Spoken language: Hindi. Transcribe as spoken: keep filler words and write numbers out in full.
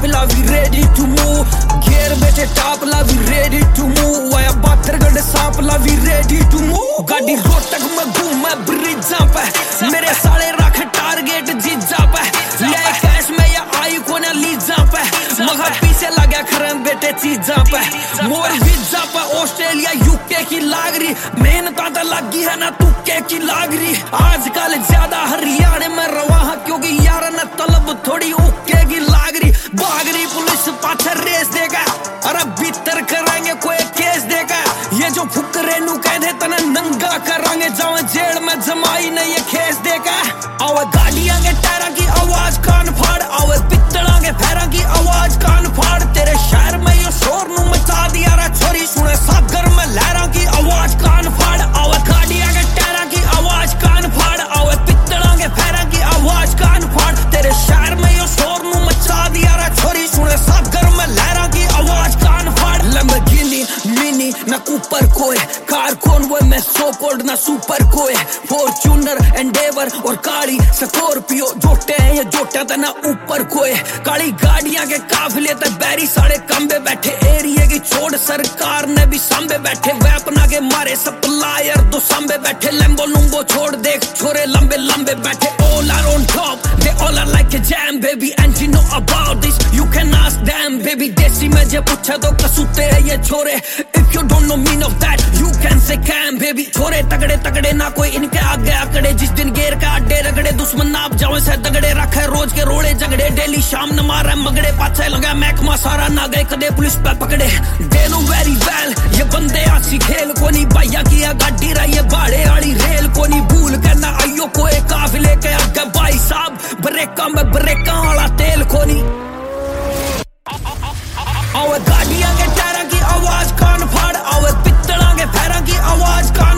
काफिला we ready to move, gear बेटे टॉप ला वी रेडी टू मूव, आया बाथरगढ़ सांप ला वी रेडी टू मूव। गाड़ी रोहतक में घूमे ब्रिजा पे, मेरे साले रख टारगेट जीजा पे, ले कैश में या आई कोने लीजा पे, मगर पीछे लगा खरम बेटे चीजा पे, मोर वीजा पे ऑस्ट्रेलिया यूके की लागरी, मेहनत तो लगी है ना तुक्के की लागरी। आजकल ज्यादा हरियाणा में रवा क्योंकि यार न तलब थोड़ी उक्के की लागरी, भागरी पुलिस पाछे रेस देगा, अरे भीतर कराएंगे कोई केस देगा, ये जो फुकरे नु कहते तना नंगा करांगे, जाओ जेल में जमाई नहीं ये केस देगा। आवे गाड़ियां के टायरों की आवाज कान फाड़, आवे पित्तलों के पैरों की आवाज कान फाड़, तेरे शहर में ये शोर नु मचा दिया रे छोरी, सुने सागर में लहरों की आवाज कान फाड़, आवे गाड़ियां के टायरों की आवाज कान फाड़, आवे पित्तलों के पैरों की आवाज कान फाड़, तेरे शहर में ये शोर नु मचा दिया रे छोरी, सुने सागर में लहरों की आवाज कान फाड़। लैम्बोर्गिनी मिनी ना कूपर कोई, कार कॉन्वॉय में सो कोल्ड ना सुपर कोई, फॉर्च्यूनर एंडेवर और काली स्कॉर्पियो, जोटे हैं ये जोटा था ना ऊपर कोई, काली गाड़ियां के काफिले तक बैरी साढ़े कम्बे बैठे, एरिया की छोड़ सरकार ने भी सांबे बैठे, वेपना के मारे सप्लायर दो सांबे बैठे, लैम्बो लुम्बो छोड़ देख छोरे लंबे लंबे बैठे, all are on top, they all are like a jam baby, and you know about this, you can ask them baby, देसी में जे पूछे तो कसूते है ये छोरे, if you don't know mean of that, you can say can baby, छोरे तगड़े तगड़े ना कोई इनके आगे आकड़े, जिस दिन गेर का अड्डे रगड़े, दुश्मन नाप जाओ से दगड़े रखे, रोज के रोड़े झगड़े, डेली शाम न मारे मगड़े, पाछे लगा महकमा सारा ना गए कदे पुलिस पे पकड़े, they know very well, ये बंदे आसी खेल को नहीं, भैया किया गाड़ी रही है बाड़े आड़ी रेल को नहीं, भूल करना आइयो कोई काफिले के आगे भाई साहब, ब्रेका में ब्रेका वाला तेल को नहीं। आवे गाड़ियां के टायरों की आवाज कान फाड़, आवे पित्तलों के पैरों की आवाज कान